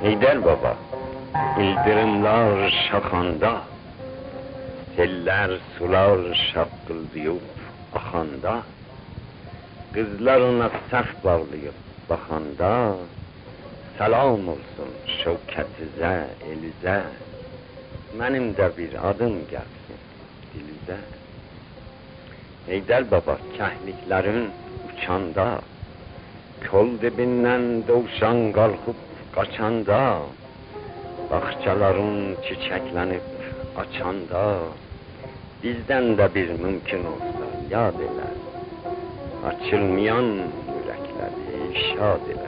Heydər baba, ildırımlar şaxanda, seller sular şaqqıldayıb axanda, qızlar ona saf bağlayıb baxanda, salam olsun şövkətizə, elizə, mənim də bir adım gəlsin dilizə. Heydər baba, kəhliklərin uçanda, kol dibindən dovşan qalxıb qaçanda, bağçaların çiçəklənib açanda, bizdən də bir mümkün olsa yad elə, açılmayan ürəkləri şad elə.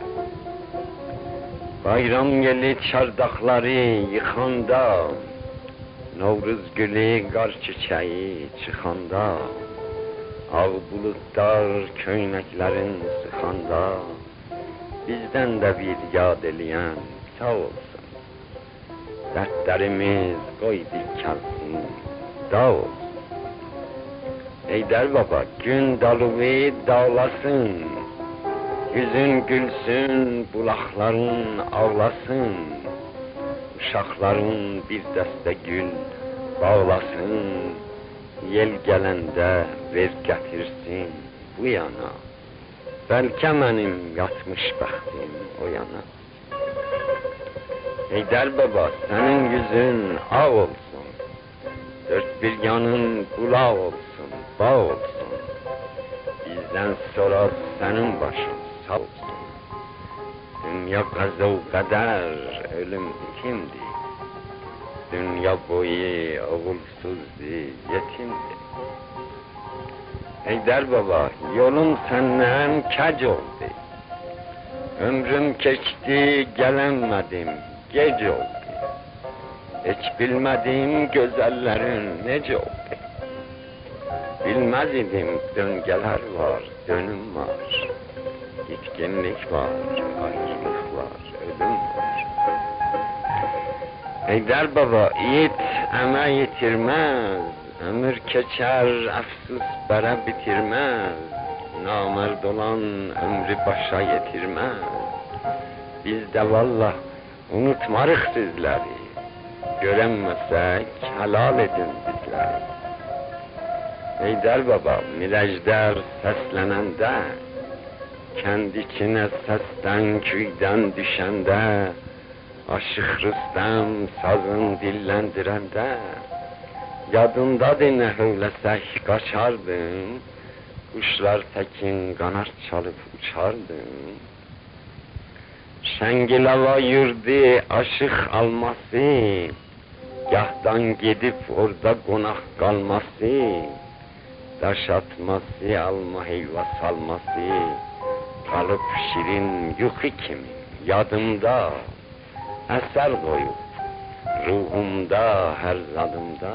Bayram yeli çardaqları yıxanda, Novruz gülü qar çiçəyi çıxanda, ağ bulutlar köynəklərin sıxanda, bizdən də bir yad eləyən sağ olsun. Dərdlərimiz qoy dikəlsin, dağ olsun. Heydər baba, gün dalığı dağlasın, yüzün gülsün, bulaqların ağlasın, uşaqların bir dəstə gül bağlasın, yel gələndə ver gətirsin bu yana, bəlkə mənim yatmış bəxtim o yana. Heydər baba, sənin yüzün ağ olsun, dörd bir yanın qulaq olsun, bağ olsun, bizdən sonra sənin başın sağ olsun. Dünya qəzə və qədər, ölüm itimdir, dünya boyu oğulsuzdur, yetimdir. Heydər baba, yolum səndən kəc oldu, ömrüm keçdi, gələnmədim, gec oldu. Heç bilmədim gözəllərin necə oldu. Bilməz idim döngələr var, dönüm var, itkinlik var, ayrılık var, ölüm var. Heydər baba, yiğit əmək yitirməz, ömür keçər, əfsus bərə bitirməz, namərd olan ömrü başa yetirməz. Biz də vallah unutmarıq sizləri, görənməsək helal edin bizləri. Heydər baba, mirəclər səslənəndə, kənd içinə səsdən, küydən düşəndə, aşıq Rüstəm sazın dilləndirəndə, yadındadır nə hövləsək qaçardın, quşlar təkin qanat çalıb uçardın. Şəngilava yurdu aşıq alması, gahdan gedib orada qonaq qalması, daş atması, alma heyva salması, qalıb şirin yuxu kimi yadımda, əsər qoyub ruhumda, hər zadımda.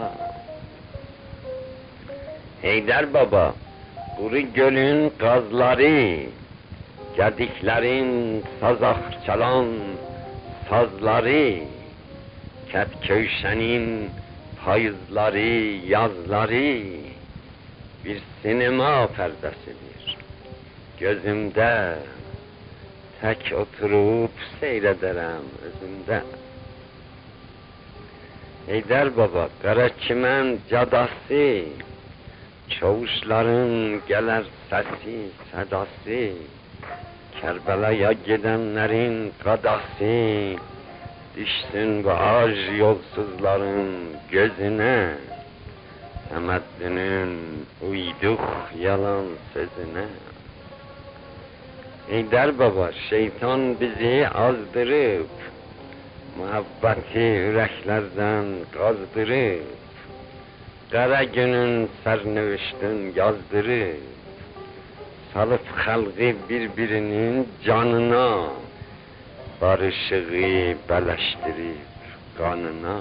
Heydər baba, quru gölün qazları, gədiklərin sazaq çalan sazları, kət-köyşənin payızları, yazları, bir sinema pərdəsidir gözümdə, tək oturub seyr edərəm özümdə. Heydər baba, Qaraçimən cadası, çavuşların gələr səsi, sədası, Kərbəlaya gedənlərin qadası, düşsün bu ac yolsuzların gözünə, Səməddinin uyduq yalan sözünə. Heydər baba, şeytan bizi azdırıb, muhabbəti ürəklərdən qazdırıb, qara günün sərnövüşdün yazdırıb, salıb xalqı bir-birinin canına, barışığı bələşdirib qanına.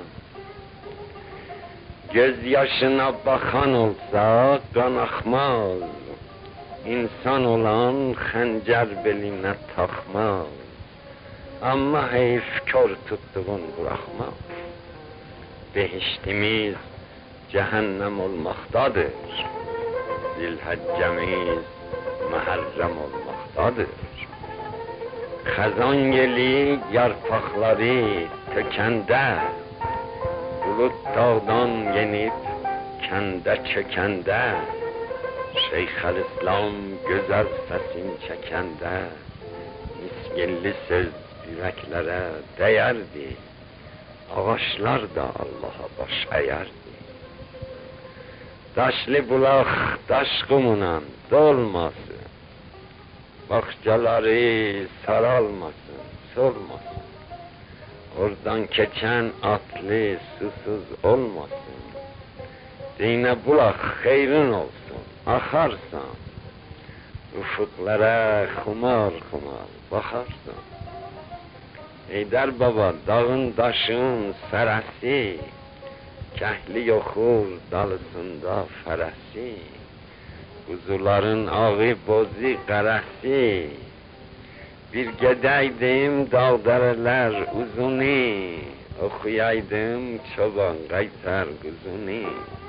Göz yaşına baxan olsa qan axmaz, İnsan olan xəncər belinə taxmaz, amma heyf kör tutduğun buraxmaz. Behiştimiz cəhənnəm olmaqdadır, zilhəccəmiz məhərrəm olmaqdadır. Xəzan yeli yarpaqları tökəndə, bulut dağdan yenib kəndə çökəndə, Şeyxəlislam gözəl səsin çəkəndə, misgilli söz ürəklərə dəyərdi, ağaçlar da Allaha baş əyərdi. Daşlı bulaq daş qumunun dolmasın, bağçaları saralmasın, solmasın. Oradan keçən atlı susuz olmasın. Dinə bulaq xeyrin olsun, axarsan, ufuklara xumar xumar baxarsan. Heydər baba dağın daşın sərəsi, kəhli yoxur dalısında fərəsi, quzuların ağı bozu qərəsi, bir gedəydim dağdərələr uzuni, oxuyaydım çoban qaytar quzuni.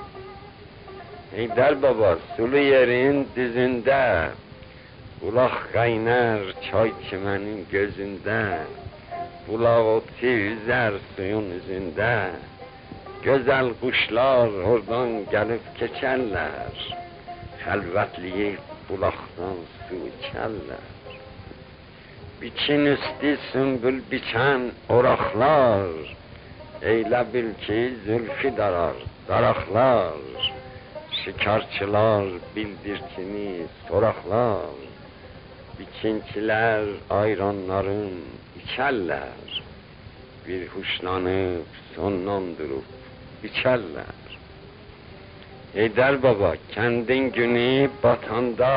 Heydər baba sulu yerin düzündə, bulaq qaynar çay çimənin gözündə, bulaq oti üzər suyun üzündə, gözəl quşlar oradan gəlib keçərlər, xəlvətliyib bulaqdan su içərlər. Biçin üstü sümbül biçən oraqlar, eylə bil ki zülfü darar daraqlar, şikarçılar bildirçini soraqlar, biçincilər ayranların içərlər, bir huşlanıb sondan durub içərlər. Heydər baba kəndin günü batanda,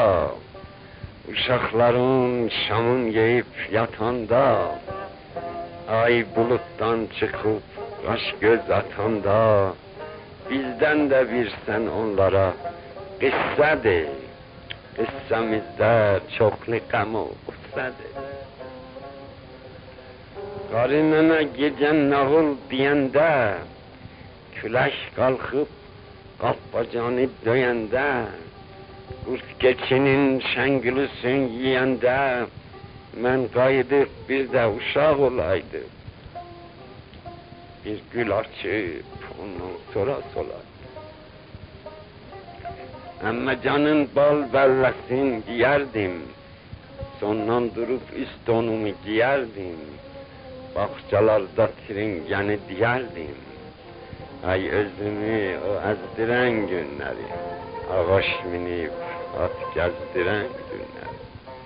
uşaqların şamın yeyib yatanda, ay bulutdan çıxıb qaş göz atanda, bizdən də bir sən onlara qıssədir, qıssəmizdə çoxlu qəm o qıssədir. Qarınına gecən nağıl deyəndə, külək qalxıb qapbacanı döyəndə, qurt keçinin şəngülüsün yiyəndə, mən qayıdıb bir də uşaq olaydım, bir gül açıb ondan sonra solaydım. Əmməcanın bal bəlləsin giyərdim, sondan durub üst donumu giyərdim, bağçalarda tringəni diyərdim. Ay özümü o əzdirən günləri, ağaç minib at gəzdirən günləri.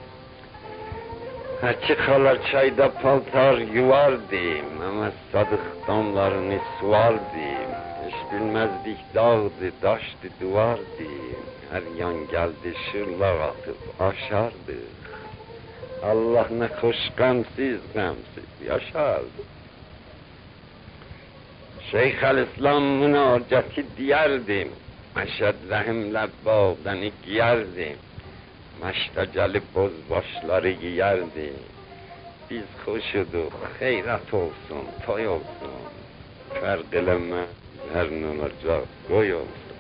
Həki xala çayda paltar yuvardım, Məmməd Sadıq damlarını suvardım. Heç bilməzdik dağdı, daşdı, duvardı, hər yan gəldi şırlaq atıb aşardıq. Allah nə xoş qəmsiz yaşardı. Şeyxəlislam münacəti deyərdim, Məşəd rəhimlə bağdəni giyərdim, məşdə gəlib boz başları giyərdim. Biz xoşuduq, xeyrət olsun, toy olsun, fərq eləməz, hər nə olacaq, qoy olsun.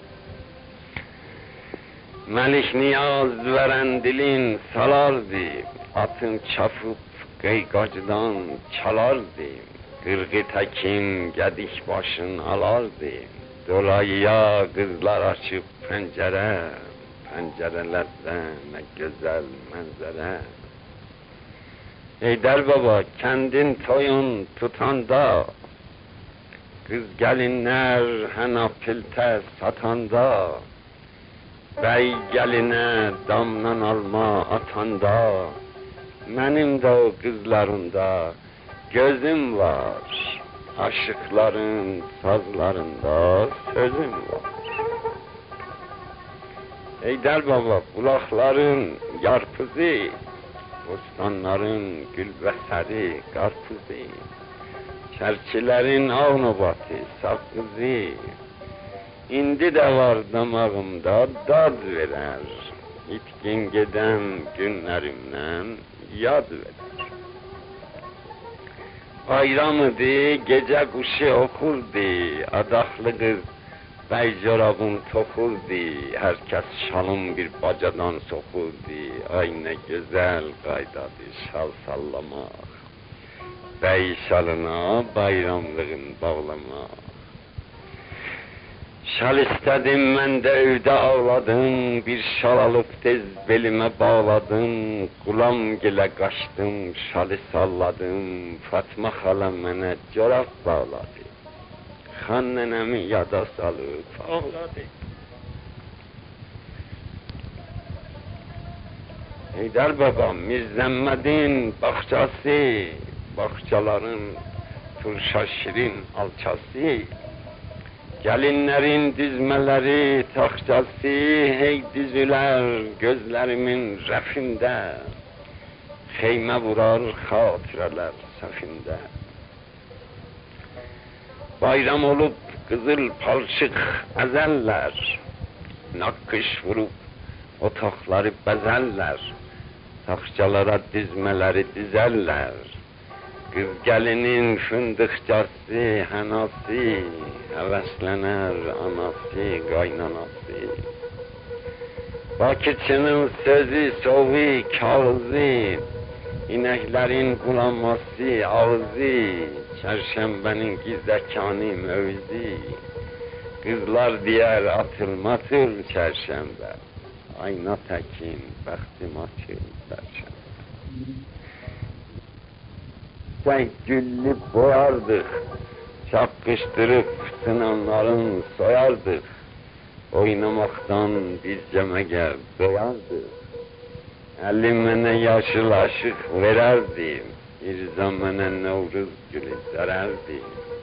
Məlik Niyaz vərəndilin salardı, atın çapıb qeyqacdan çalardı, qırğı təkin gədik başın alardı, dolayıya qızlar açıb pəncərə, pəncərələrdən nə gözəl mənzərə. Heydər baba kəndin toyun tutanda, qız gəlinlər həna piltə satanda, bəy gəlinə damdan alma atanda, mənim də o qızlarında gözüm var, aşıqların sazlarında sözüm var. Heydər baba bulaqların yarpızı, bostanların gülbəsəri qarpızı, çərçilərin ağnobatı saqqızı, indi də var damağımda dad verər, itkin gedən günlərimdən yad verər. Bayram idi, gecə quşu oxurdu, adaqlı qız Bəy corabın toxuldi, hər kəs şalın bir bacadan soxuldi. Ay nə gözəl qaydadır şal sallamaq, bəy şalına bayramlığın bağlamaq. Şal istədim, mən də evdə ağladım, bir şal alıb tez belimə bağladım. Qulam gilə qaçdım, şalı salladım, Fatma xala mənə corab bağladı. Xan nənəmi yada salıb ağladı. Heydər babam, Mirzəmmədin bağçası, bağçaların turşa şirin alçası, gəlinlərin dizmələri taxtası, hey dizülər gözlərimin rəfində, xeymə vurar xatirələr səfində. Bayram olub qızıl palçıq əzəllər, naqqış vurub otaqları bəzəllər, taxtçalara dizmələri dizərlər. Qız gəlinin fındıqcası, hənası, həvəslənər anası, qaynanası. Bakıçının sözü, sovu, kağızı, inəklərin bulanması, ağzı, çərşənbənin gizləkanı mövzi. Qızlar deyər atılmatır çərşənbə, ayna təkin, bəxtim açır çərşənbə. Sən güllüb boyardıq, çaqqışdırıb sınanların soyardıq. Oynamaktan biz cəməgər doyardıq. Əlim mənə yaşıl aşıq verərdim, İrza mənə Novruz gülü dərərdim.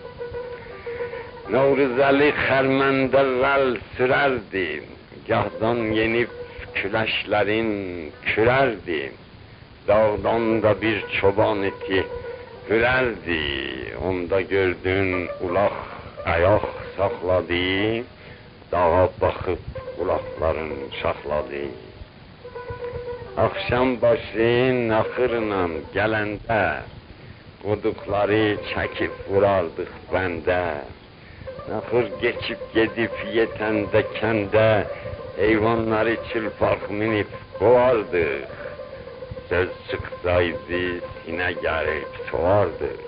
Novruz Əli xərməndə vəl sürərdim, gahdan yenib küləşlərin kürərdim. Dağdan da bir çoban iti hürərdi, onda gördün ulaq ayaq saxladı, dağa baxıb qulaqların şaxladı. Akşam başı naxırla gələndə, qoduqları çəkib vurardıq bəndə. Naxır geçib gedib yetəndə kəndə, heyvanları çılpaq minib qovardıq. Söz çıxsaydı sinə gəlib soğardıq.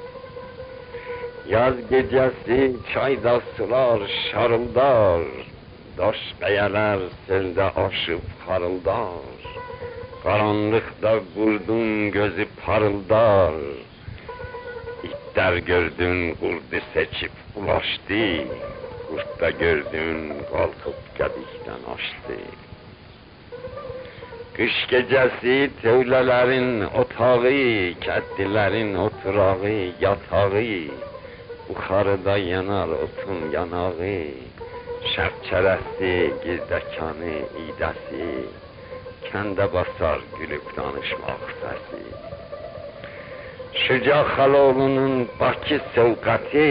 Yaz gecəsi çayda sular şarıldar, daş qayalar seldə aşıb xarıldar. Qaranlıqda qurdun gözü parıldar, itlər gördün qurdu seçib ulaşdı, qurd da gördün qalxıb qədikdən açdı. Qış gecəsi tövlələrin otağı, kəddilərin oturağı, yatağı, buxarıda yanar otun yanağı, şəbçərəsi, girdəkanı, idəsi, kəndə basar gülüb danışmaq səsi. Şüca Xaloğlu'nun Bakı sovqati,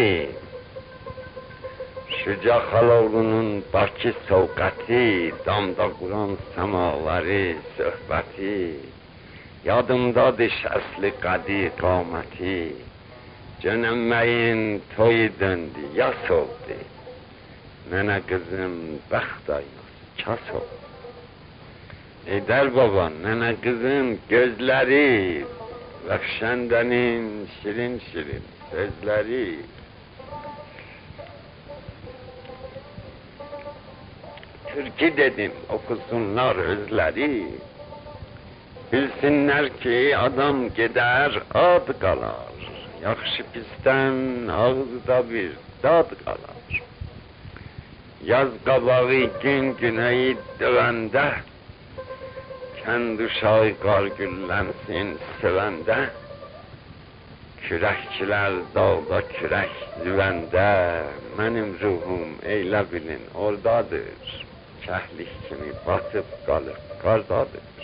Şüca Xaloğlu'nun Bakı sovqati, damda quran səmaları söhbəti, yadımdadır şəsli qadi qaməti, Cönəmməyin toyu döndü, yas oldu, nənə qızım bəxt aynası kas oldu. Heydər baba, nənə qızın gözləri, Rəfşəndənin şirin şirin sözləri. Türkü dedim, okusunlar özləri, bilsinlər ki, adam gedər, ad qalar, yaxşı pisdən ağızda bir dad qalar. Yaz qabağı gün günəyi dövəndə, kənd uşağı qar güllənsin sevəndə, kürəkçilər dağda kürək züvəndə, mənim ruhum eylə bilin ordadır, kəhlik kimi batıb qalıb qardadır.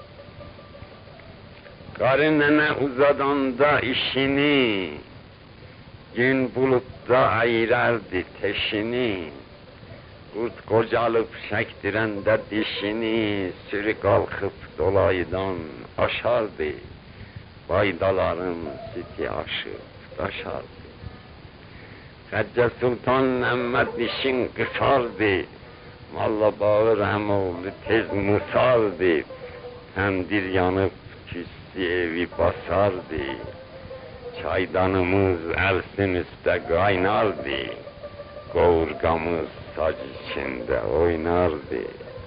Qarı nənə uzadanda işini, gün buludda ayırardı teşini, qurd qocalıb çəkdirəndə dişini, sürü qalxıb dolayıdan aşardı, baydaların sütü aşıb daşardı. Xəccə Sultan Məhəmməd işin qısardı, Molla Bağır əmoğlu tez musardı, təndir yanıb küssü evi basardı, çaydanımız əlsin üstə qaynardı, qovurgamız sac içində oynardı.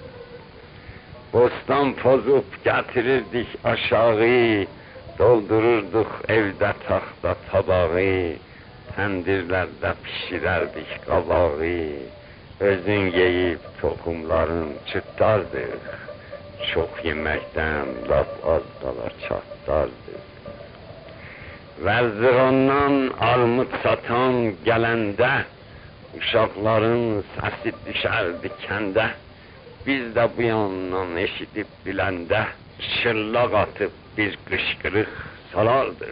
Bostan pozub gətirirdik aşağı, doldururduq evdə taxta tabağı, təndirlərdə pişirərdik qabağı, özün yeyib toxumların çıtdardıq, çox yeməkdən lap az qala çatdardıq. Vərzığondan armud satan gələndə, uşaqların səsi düşərdi kəndə, biz də bu yandan eşidib biləndə, şırlaq atıb bir qışqırıq salardıq.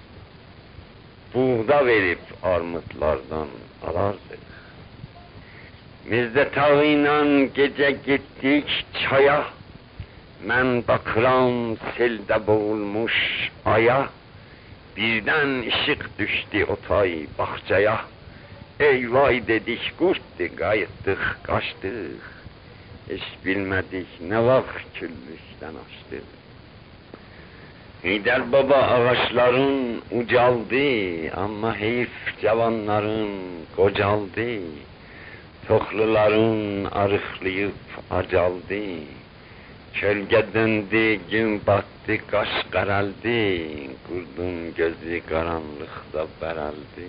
Buğda verib armudlardan alardıq. Mirzə Tağı ilə gecə getdik çaya, mən baxıram seldə boğulmuş aya, birdən işıq düşdü otay bağçaya, eyvay dedik qurtdu, qayıtdıq, qaçdıq, heç bilmədik nə vaxt küllükdən açdıq. Heydər Baba ağaçların ucaldı, amma heyf cavanların qocaldı, toxluların arıqlayıb acaldı, kölgə döndü, gün batdı, qaş qaraldı, qurdun gözü qaranlıqda bərəldi.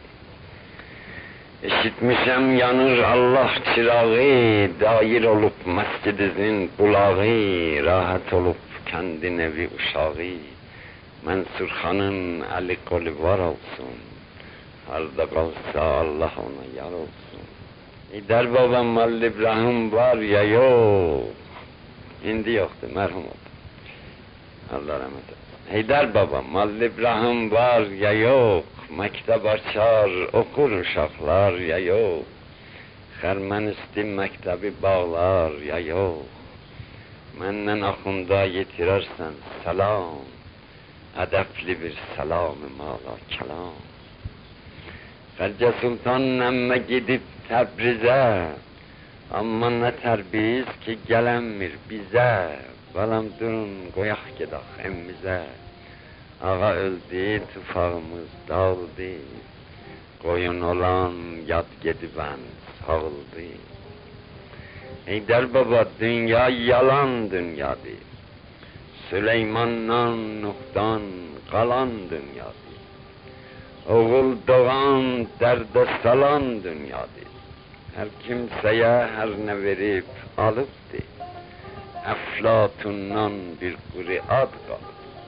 Eşitmişəm yanır Allah çırağı, dair olub məscidizin bulağı, rahat olub kəndin evi uşağı, Mənsur xanın əli qolu var olsun, harda qalsa Allah ona yar olsun. Heydər Baba Molla İbrahim var ya yox, indi yoxdur, mərhum oldu. Allah rəhmət etsin. Heydər Baba Molla İbrahim var ya yox, məktəb açar, okur uşaqlar ya yox, Xərmənisti məktəbi bağlar ya yox, məndən axunda yetirərsən salam, ədəbli bir salam-ı mala kəlam. Xəccə Sultan əmmə gedib Təbrizə, amma nə tərbiz ki gələnmir bizə, balam durun qoyaq gedək emmizə. Ağa öldü, tufağımız dağıldı, qoyun olan yad gedibən sağıldı. Heydər Baba dünya yalan dünyadır, Süleymandan, Nuhdan qalan dünyadır, oğul doğan dərdə salan dünyadır, hər kimsəyə hər nə verib alıbdır, Əflatundan bir quru ad qalıb.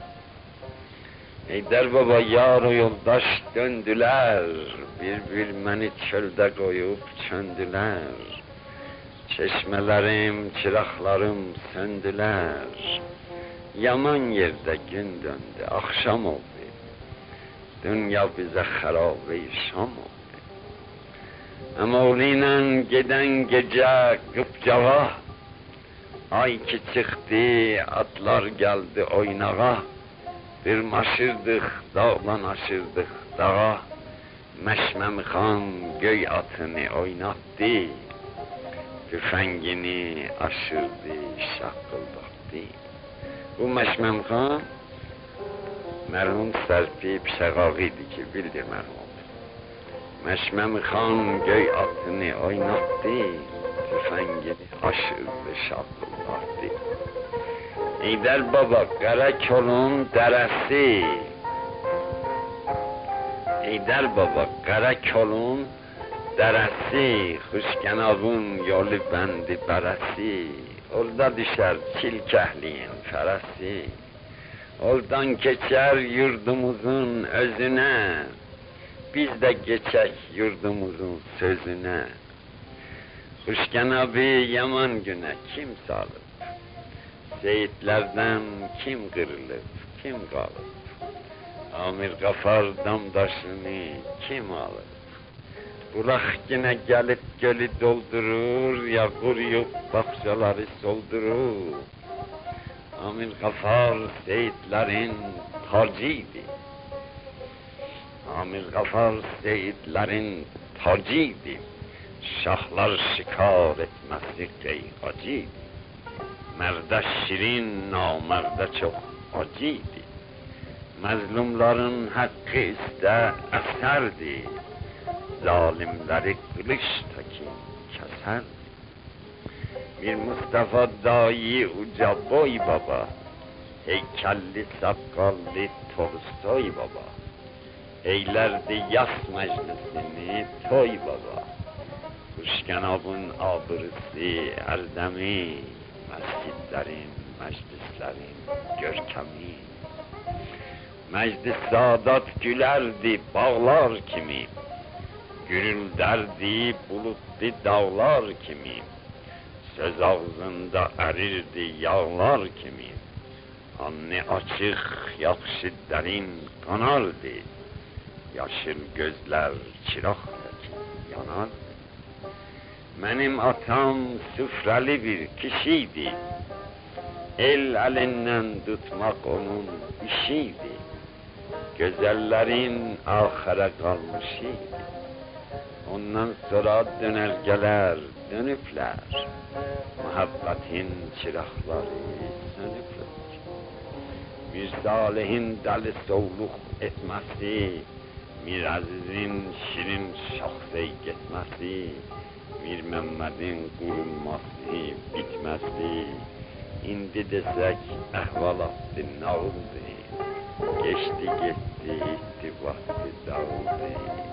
Heydər Baba yar o yoldaş döndülər, bir məni çöldə qoyub çöndülər, çeşmələrim, çıraqlarım söndülər, yaman yerdə gün döndü, axşam oldu, dünya bizə xərabə şam oldu. Əmoğlu ilə gedən gecə qıpcağa, ay ki çıxdı, atlar gəldi oynağa, dırmaşırdıq, dağlanaşırdıq dağa, Məşməmi xan göy atını oynatdı, tüfəngini aşırdı, şaqqıldatdı. Bu Məşməmi xan mərhum Sərpib Şəqaqi idi ki, bildir mərhum oldu. Məşməmi xan göy atını oynatdı, tüfəngini aşırdı, şaqqıldatdı. Heydər Baba Qərakolun dərəsi, Heydər Baba Qərakolun dərəsi, Xuşkənavın yolu bəndi bərəsi, orada düşər çilkəhliyin fərəsi, oradan keçər yurdumuzun özünə, biz də geçək yurdumuzun sözünə. Xuşkənavı yaman günə kim salıb? Seyitlərdən kim qırılıb, kim qalıb? Amir Qafar damdaşını kim alıb? Bulaq yenə gəlib gölü doldurur, ya quruyub baxçaları soldurur. Amir Qafar seyitlərin tacı idi. Amir Gafar seyitlerin tacıydı. Şahlar şikar etmesi geyhacıydı. Merde şirin, namerde çok acıydı. Mazlumların hakkı iste eserdi. Zalimleri kılıçtaki keserdi. Bir Mustafa dayi uca boy baba, heykelli sakallı Tolstoy baba, eylerdi yas meclisini toy baba. Kuşkenabın abırısı erdemi, mescidlerin, meclislerin görkemi. Meclis Sadat gülerdi bağlar kimi, gürülderdi bulutlu dağlar kimi. Söz ağzında erirdi yağlar kimi. Anne açık, yakşı derin kanardı. Yaşıl gözler çıraqdaki yanardı. Benim atam süfreli bir kişiydi. El elinden tutmak onun işiydi. Güzellerin ahire kalmışıydı. Ondan sonra dönergeler dönüpler. Muhabbetin çırakları sönüpler. Mir Salih'in deli soğluk etmesi, Mir Aziz'in şirin şahsey gitmesi, Mir Mehmet'in kurulması, bitmesi, indi desek ehvalatı nağıldı. Geçti gitti, istibatı dağıldı.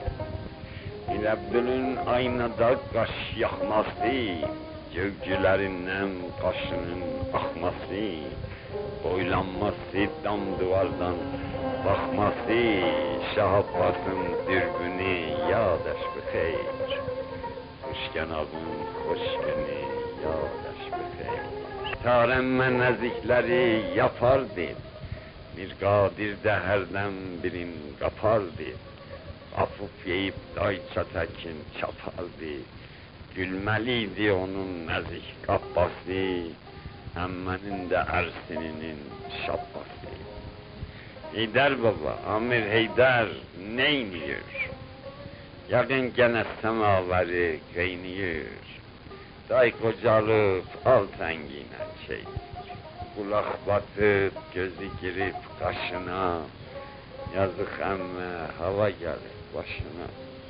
Mir Abdül'ün aynada kaş yakması, Cövcülerinden kaşının akması, boylanması dam duvardan bakması, Şah Abbas'ın dürbünü yadaş bixeyr. Kuşkenabın hoş günü yadaş bixeyr. Taremme nezikleri yapardı, bir Kadir de herden birin kapardı. Afuf yeyip dayça tekin çapardı. Gülmeliydi onun nezik kabbası, emmenin de Ersin'inin şabbası. Heydar baba, Amir Heydar neyniyor? Yakın gene semaveri kayniyor. Day kocalıp al tengine çek. Kulak batıp gözü girip kaşına. Yazık emme hava gelir başına.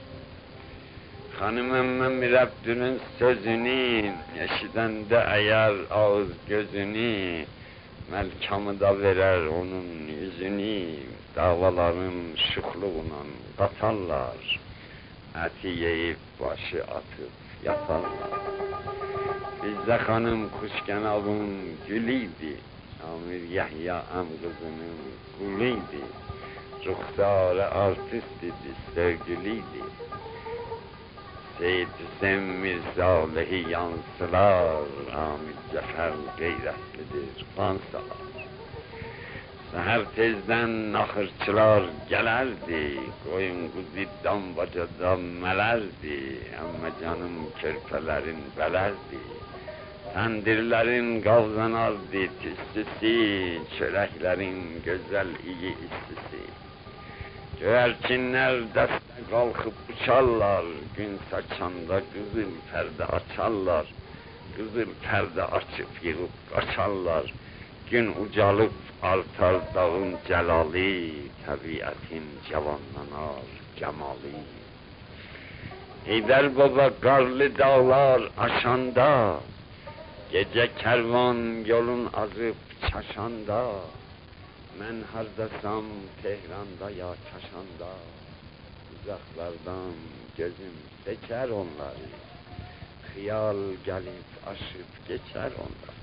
Hanım emmem Rabbinin sözünü, eşiden de eğer ağız gözünü, melkamı da verer onun yüzünü, davaların şıkluğuna katarlar, eti yiyip başı atıp yatarlar. Bizde hanım Kuşkenabın gülüydü, Amir Yahya am kızının kuluydu, ruhsarı artist idi, sevgiliydi. Seyyid Hüseyin Mirzali'yi yansılar, Amir Cefer gayretlidir, kansalar. Seher tezden nakırçılar gelerdi, koyun kuzu dambacada melerdi, ama canım körpelerin belerdi. Tendirlerin kavzanardı tüstüsü, çöreklerin güzel iyi istisi. Güvercinler deste kalkıp uçarlar, gün saçanda kızıl perde açarlar. Kızıl perde açıp yığıp kaçarlar. Gün ucalıp artar dağın celali, tabiatin cavanlanar cemali. Heydar baba karlı dağlar aşanda, gece kervan yolun azıp çaşanda. Men hardasam Tehran'da ya Kaşan'da, uzaklardan gözüm seçer onları, hıyal gelip aşıp geçer onlar.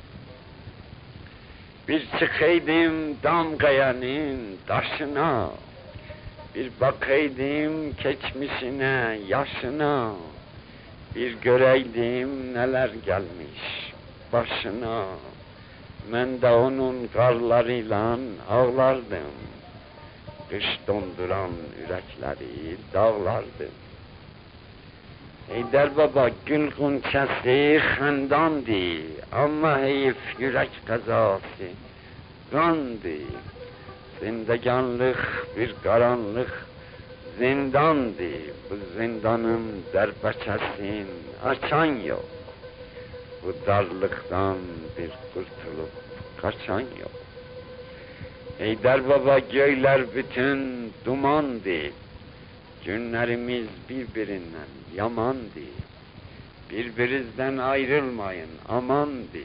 Bir çıkaydım Damgayanın taşına, bir bakaydım geçmişine, yaşına, bir göreydim neler gelmiş başına. Ben de onun karlarıyla ağlardım, kış donduran yürekleri dağlardım. Heydar baba gül gunçası xendandı, ama heyif yürek kazası kandı. Zindeganlık bir karanlık zindandı, bu zindanın derbeçesin açan yok. Bu darlıktan bir kurtulup kaçan yok. Heydar Baba göyler bütün dumandı. Günlerimiz birbirinden yamandı. Birbirinizden ayrılmayın amandı.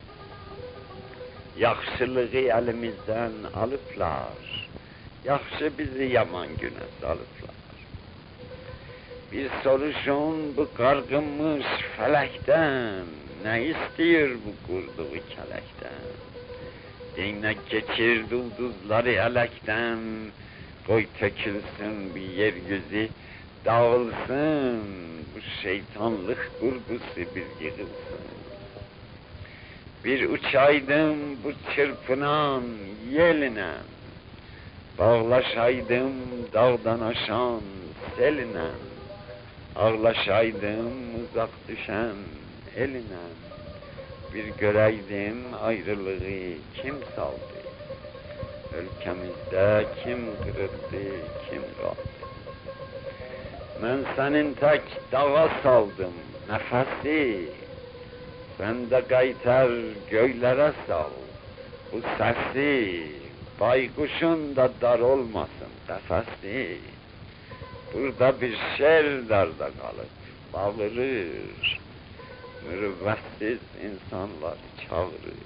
Yaxşılığı elimizden alıplar. Yaxşı bizi yaman güne salıplar. Bir soruşun bu kargınmış felekten, ne istiyor bu kurduğu kelekten? Değnek geçir dulduzları elekten, koy tökülsün bir yeryüzü, dağılsın, bu şeytanlık kurgusu bir yığılsın. Bir uçaydım bu çırpınan yeline, bağlaşaydım dağdan aşan seline, ağlaşaydım uzak düşen eline, bir göreydim ayrılığı kim saldı, ülkemizde kim kırıldı, kim kaldı. Ben senin tek dağa saldım nefesi, sen de kaytar göylere sal bu sesi, baykuşun da dar olmasın kafesi. Burada bir şer darda kalıp bağırır, mürüvvetsiz insanlar çağırır.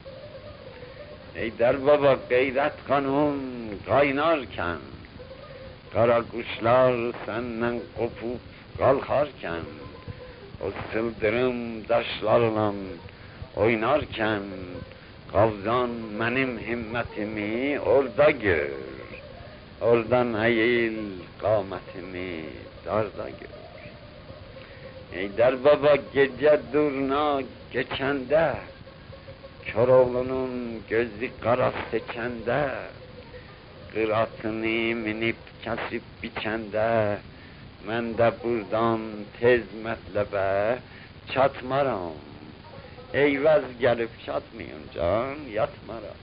Heydar Baba gayret kanun kaynarken, kara kuşlar senden kopup kalkarken, o sıldırım taşlarla oynarken, kavzan benim himmetimi orada gör. Oradan eğil kâmetimi darda gör. Heydar Baba gece durna geçende, Köroğlu'nun gözü kara seçende, kıratını minip kesip biçende, ben de buradan tez metlebe çatmaram. Eyvaz gelip çatmayınca yatmaram.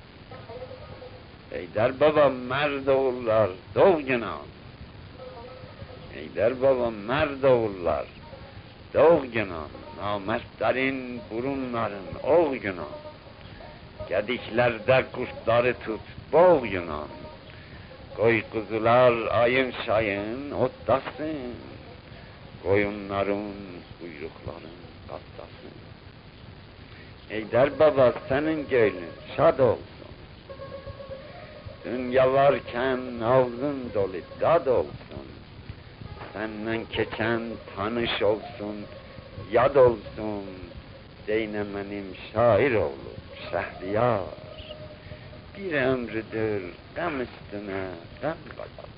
Heydar Baba merd oğullar doğgunan. Heydar Baba merd oğullar doğgunan. Namertlerin burunların oğgunan. Gediklerde kurtları tut boğunan. Koy kuzular ayın şayın otlasın. Koyunların kuyrukların katlasın. Heydar Baba senin gönlün şad olsun. Dünya varken ağzın dolu dad olsun. Senden geçen tanış olsun, yad olsun. Deynemenim şair oğlu Şehriyar. Bir ömrüdür gam üstüne gam kadar.